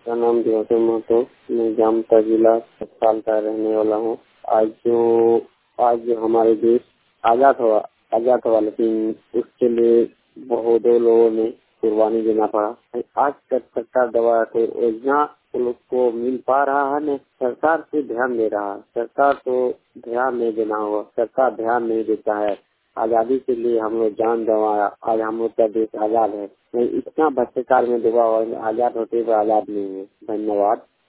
का नाम दिवाकर महतो, मैं जामता जिला 7 साल का रहने वाला हूँ। आज जो हमारे देश आजाद हुआ लेकिन उसके लिए बहुत लोगों ने कुर्बानी देना पड़ा। आज तक सरकार दबा तो योजना लोग को मिल पा रहा है न, सरकार से ध्यान दे रहा है। सरकार तो ध्यान नहीं देना होगा, सरकार ध्यान नहीं देता है। आजादी के लिए हम लोग जान गंवाया, आज हम लोग का देश आजाद है। नहीं, इतना भ्रष्टाचार में डूबा हुआ है, आजाद होते हुए आजाद नहीं है। धन्यवाद।